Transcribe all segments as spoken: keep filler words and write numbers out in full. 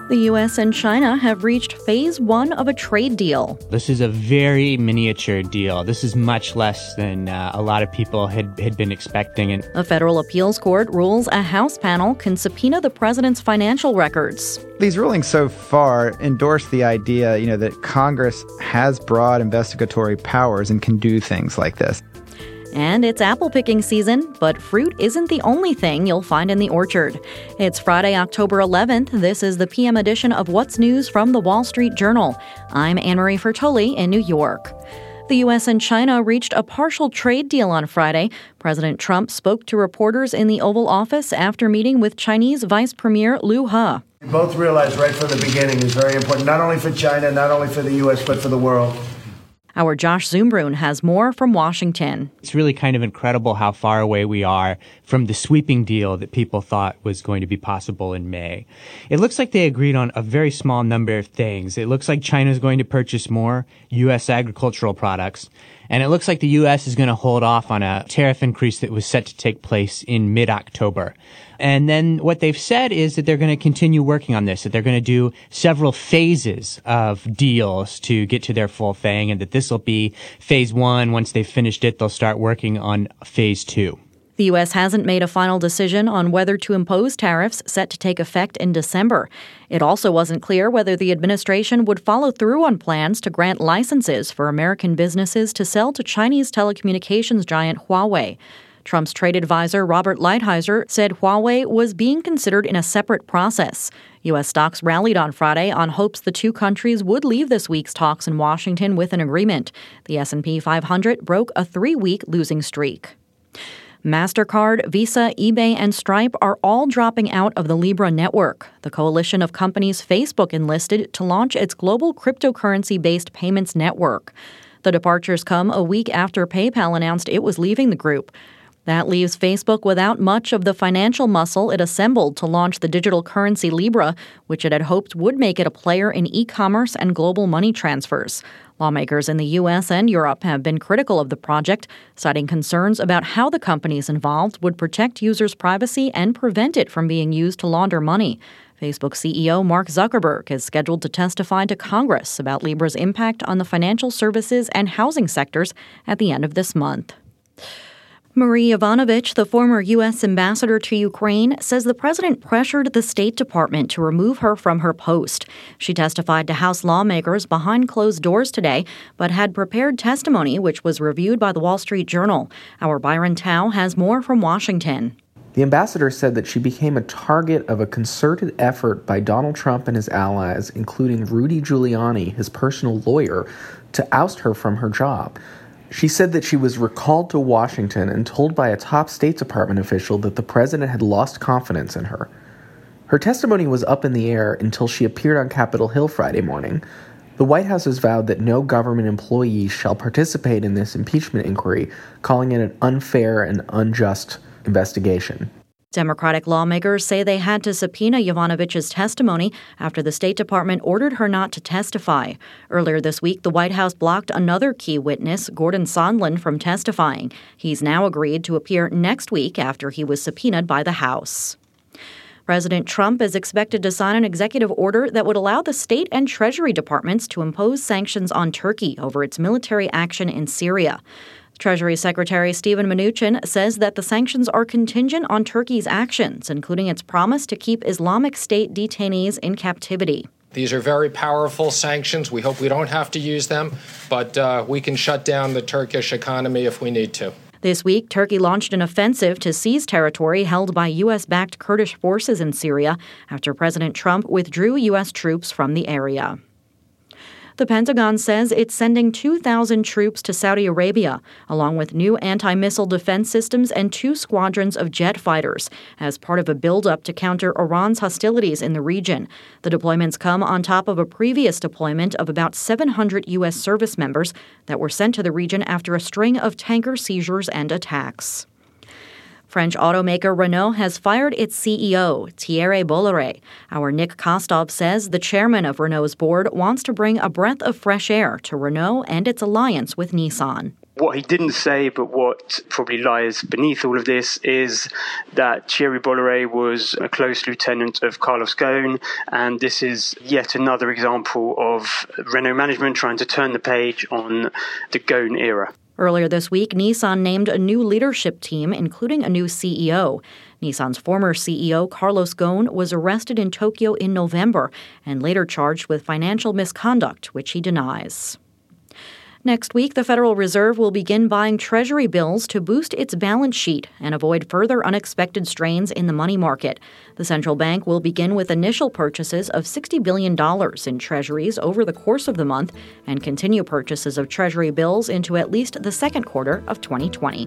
The U S and China have reached phase one of a trade deal. This is a very miniature deal. This is much less than uh, a lot of people had, had been expecting. And a federal appeals court rules a House panel can subpoena the president's financial records. These rulings so far endorse the idea, you know, that Congress has broad investigatory powers and can do things like this. And it's apple picking season, but fruit isn't the only thing you'll find in the orchard. It's Friday, October eleventh. This is the P M edition of What's News from the Wall Street Journal. I'm Anne-Marie Fertoli in New York. The U S and China reached a partial trade deal on Friday. President Trump spoke to reporters in the Oval Office after meeting with Chinese Vice Premier Liu He. We both realized right from the beginning is very important, not only for China, not only for the U S, but for the world. Our Josh Zumbrun has more from Washington. It's really kind of incredible how far away we are from the sweeping deal that people thought was going to be possible in May. It looks like they agreed on a very small number of things. It looks like China is going to purchase more U S agricultural products. And it looks like the U S is going to hold off on a tariff increase that was set to take place in mid-October. And then what they've said is that they're going to continue working on this, that they're going to do several phases of deals to get to their full thing, and that this will be phase one. Once they've finished it, they'll start working on phase two. The U S hasn't made a final decision on whether to impose tariffs set to take effect in December. It also wasn't clear whether the administration would follow through on plans to grant licenses for American businesses to sell to Chinese telecommunications giant Huawei. Trump's trade advisor Robert Lighthizer said Huawei was being considered in a separate process. U S stocks rallied on Friday on hopes the two countries would leave this week's talks in Washington with an agreement. The S and P five hundred broke a three-week losing streak. MasterCard, Visa, eBay, and Stripe are all dropping out of the Libra network, the coalition of companies Facebook enlisted to launch its global cryptocurrency-based payments network. The departures come a week after PayPal announced it was leaving the group. That leaves Facebook without much of the financial muscle it assembled to launch the digital currency Libra, which it had hoped would make it a player in e-commerce and global money transfers. Lawmakers in the U S and Europe have been critical of the project, citing concerns about how the companies involved would protect users' privacy and prevent it from being used to launder money. Facebook C E O Mark Zuckerberg is scheduled to testify to Congress about Libra's impact on the financial services and housing sectors at the end of this month. Marie Yovanovitch, the former U S ambassador to Ukraine, says the president pressured the State Department to remove her from her post. She testified to House lawmakers behind closed doors today, but had prepared testimony which was reviewed by the Wall Street Journal. Our Byron Tao has more from Washington. The ambassador said that she became a target of a concerted effort by Donald Trump and his allies, including Rudy Giuliani, his personal lawyer, to oust her from her job. She said that she was recalled to Washington and told by a top State Department official that the president had lost confidence in her. Her testimony was up in the air until she appeared on Capitol Hill Friday morning. The White House has vowed that no government employee shall participate in this impeachment inquiry, calling it an unfair and unjust investigation. Democratic lawmakers say they had to subpoena Yovanovitch's testimony after the State Department ordered her not to testify. Earlier this week, the White House blocked another key witness, Gordon Sondland, from testifying. He's now agreed to appear next week after he was subpoenaed by the House. President Trump is expected to sign an executive order that would allow the State and Treasury Departments to impose sanctions on Turkey over its military action in Syria. Treasury Secretary Steven Mnuchin says that the sanctions are contingent on Turkey's actions, including its promise to keep Islamic State detainees in captivity. These are very powerful sanctions. We hope we don't have to use them, but uh, we can shut down the Turkish economy if we need to. This week, Turkey launched an offensive to seize territory held by U S-backed Kurdish forces in Syria after President Trump withdrew U S troops from the area. The Pentagon says it's sending two thousand troops to Saudi Arabia, along with new anti-missile defense systems and two squadrons of jet fighters, as part of a buildup to counter Iran's hostilities in the region. The deployments come on top of a previous deployment of about seven hundred U S service members that were sent to the region after a string of tanker seizures and attacks. French automaker Renault has fired its C E O, Thierry Bolloré. Our Nick Kostov says the chairman of Renault's board wants to bring a breath of fresh air to Renault and its alliance with Nissan. What he didn't say, but what probably lies beneath all of this, is that Thierry Bolloré was a close lieutenant of Carlos Ghosn, and this is yet another example of Renault management trying to turn the page on the Ghosn era. Earlier this week, Nissan named a new leadership team, including a new C E O. Nissan's former C E O, Carlos Ghosn, was arrested in Tokyo in November and later charged with financial misconduct, which he denies. Next week, the Federal Reserve will begin buying Treasury bills to boost its balance sheet and avoid further unexpected strains in the money market. The central bank will begin with initial purchases of sixty billion dollars in Treasuries over the course of the month and continue purchases of Treasury bills into at least the second quarter of twenty twenty.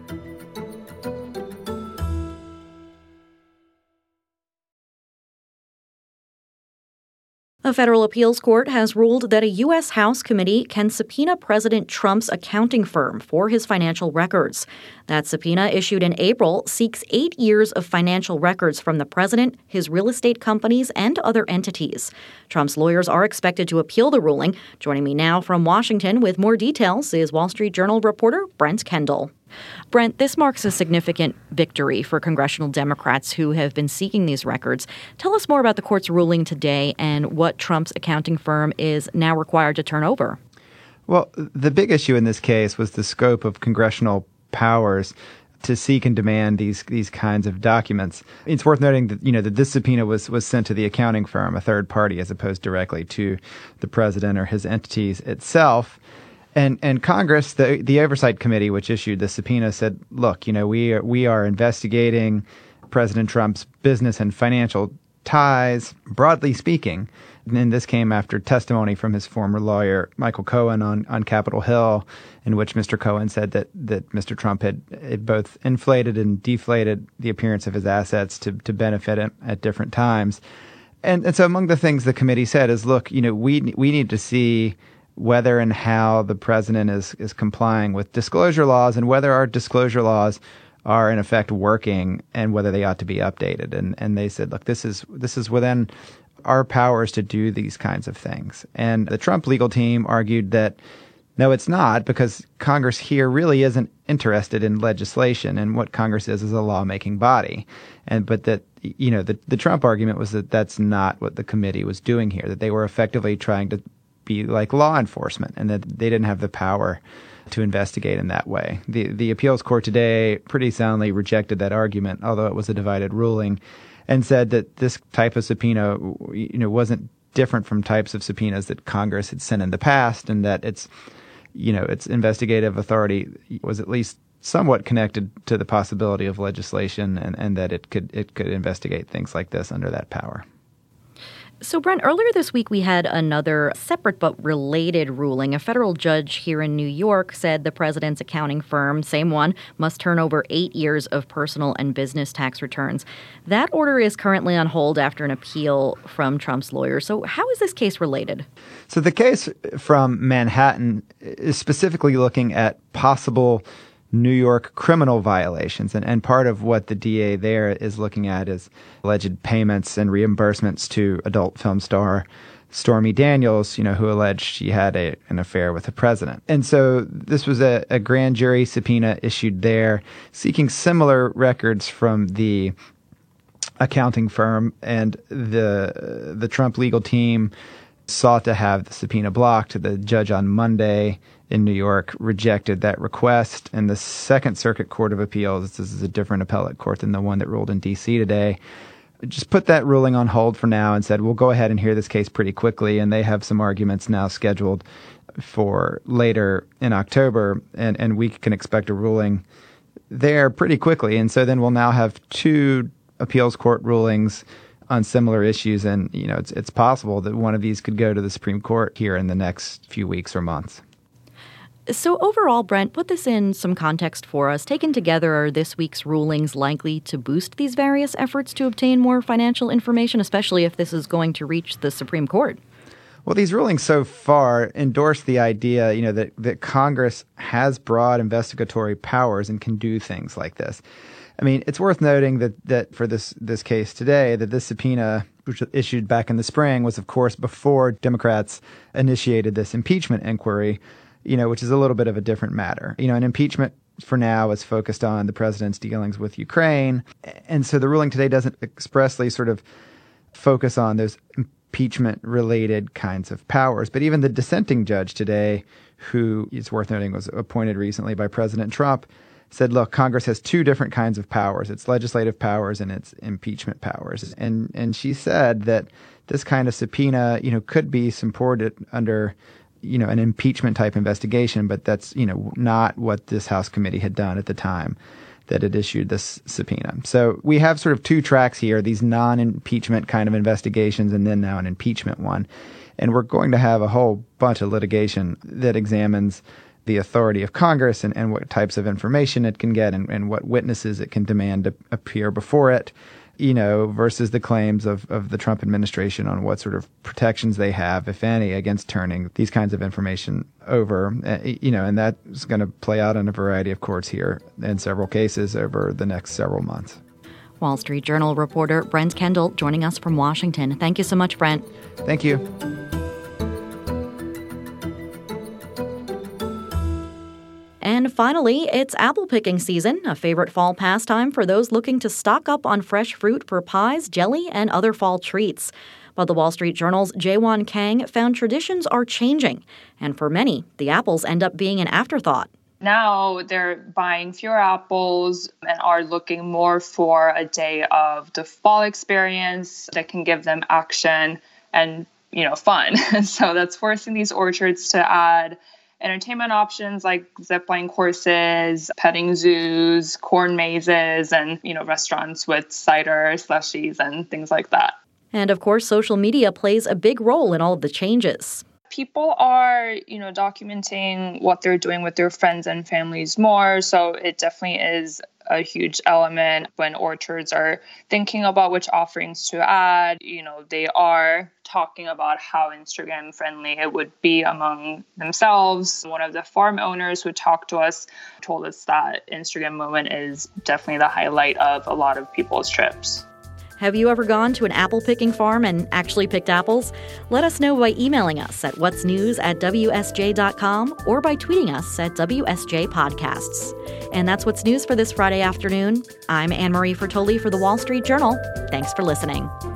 A federal appeals court has ruled that a U S House committee can subpoena President Trump's accounting firm for his financial records. That subpoena, issued in April, seeks eight years of financial records from the president, his real estate companies, and other entities. Trump's lawyers are expected to appeal the ruling. Joining me now from Washington with more details is Wall Street Journal reporter Brent Kendall. Brent, this marks a significant victory for congressional Democrats who have been seeking these records. Tell us more about the court's ruling today and what Trump's accounting firm is now required to turn over. Well, the big issue in this case was the scope of congressional powers to seek and demand these these kinds of documents. It's worth noting that, you know, that this subpoena was was sent to the accounting firm, a third party, as opposed directly to the president or his entities itself. And and Congress, the the Oversight Committee, which issued the subpoena, said, look, you know, we are, we are investigating President Trump's business and financial ties, broadly speaking. And this came after testimony from his former lawyer, Michael Cohen, on, on Capitol Hill, in which Mister Cohen said that, that Mister Trump had, had both inflated and deflated the appearance of his assets to, to benefit him at different times. And, and so among the things the committee said is, look, you know, we we need to see whether and how the president is, is complying with disclosure laws and whether our disclosure laws are in effect working and whether they ought to be updated. And and they said, look, this is this is within our powers to do these kinds of things. And the Trump legal team argued that, no, it's not, because Congress here really isn't interested in legislation, and what Congress is is a lawmaking body. And but that, you know, the, the Trump argument was that that's not what the committee was doing here, that they were effectively trying to be like law enforcement and that they didn't have the power to investigate in that way. The the appeals court today pretty soundly rejected that argument, although it was a divided ruling, and said that this type of subpoena, you know, wasn't different from types of subpoenas that Congress had sent in the past, and that its, you know, its investigative authority was at least somewhat connected to the possibility of legislation, and, and that it could it could investigate things like this under that power. So, Brent, earlier this week we had another separate but related ruling. A federal judge here in New York said the president's accounting firm, same one, must turn over eight years of personal and business tax returns. That order is currently on hold after an appeal from Trump's lawyers. So how is this case related? So the case from Manhattan is specifically looking at possible New York criminal violations. And, and part of what the D A there is looking at is alleged payments and reimbursements to adult film star Stormy Daniels, you know, who alleged she had a, an affair with the president. And so this was a, a grand jury subpoena issued there seeking similar records from the accounting firm, and the the Trump legal team sought to have the subpoena blocked. The judge on Monday in New York rejected that request, and the Second Circuit Court of Appeals, this is a different appellate court than the one that ruled in D C today, just put that ruling on hold for now and said, we'll go ahead and hear this case pretty quickly, and they have some arguments now scheduled for later in October, and, and we can expect a ruling there pretty quickly. And so then we'll now have two appeals court rulings on similar issues, and you know it's it's possible that one of these could go to the Supreme Court here in the next few weeks or months. So overall, Brent, put this in some context for us. Taken together, are this week's rulings likely to boost these various efforts to obtain more financial information, especially if this is going to reach the Supreme Court? Well, these rulings so far endorse the idea, you know, that, that Congress has broad investigatory powers and can do things like this. I mean, it's worth noting that, that for this, this case today, that this subpoena, which was issued back in the spring, was, of course, before Democrats initiated this impeachment inquiry. you know, which is a little bit of a different matter. You know, an impeachment for now is focused on the president's dealings with Ukraine. And so the ruling today doesn't expressly sort of focus on those impeachment-related kinds of powers. But even the dissenting judge today, who it's worth noting was appointed recently by President Trump, said, look, Congress has two different kinds of powers. It's legislative powers and it's impeachment powers. And and she said that this kind of subpoena, you know, could be supported under, you know, an impeachment type investigation, but that's, you know, not what this House committee had done at the time that it issued this subpoena. So we have sort of two tracks here, these non-impeachment kind of investigations and then now an impeachment one. And we're going to have a whole bunch of litigation that examines the authority of Congress and, and what types of information it can get and, and what witnesses it can demand to appear before it, you know, versus the claims of, of the Trump administration on what sort of protections they have, if any, against turning these kinds of information over, uh, you know, and that's going to play out in a variety of courts here in several cases over the next several months. Wall Street Journal reporter Brent Kendall joining us from Washington. Thank you so much, Brent. Thank you. And finally, it's apple picking season, a favorite fall pastime for those looking to stock up on fresh fruit for pies, jelly, and other fall treats. But the Wall Street Journal's Jaewon Kang found traditions are changing, and for many, the apples end up being an afterthought. Now they're buying fewer apples and are looking more for a day of the fall experience that can give them action and, you know, fun. So that's forcing these orchards to add entertainment options like zipline courses, petting zoos, corn mazes, and, you know, restaurants with cider, slushies, and things like that. And of course, social media plays a big role in all of the changes. People are, you know, documenting what they're doing with their friends and families more. So it definitely is a huge element when orchards are thinking about which offerings to add. You know, they are talking about how Instagram friendly it would be among themselves. One of the farm owners who talked to us told us that Instagram moment is definitely the highlight of a lot of people's trips. Have you ever gone to an apple picking farm and actually picked apples? Let us know by emailing us at what's news at w s j dot com or by tweeting us at W S J Podcasts. And that's what's news for this Friday afternoon. I'm Anne Marie Fertoli for the Wall Street Journal. Thanks for listening.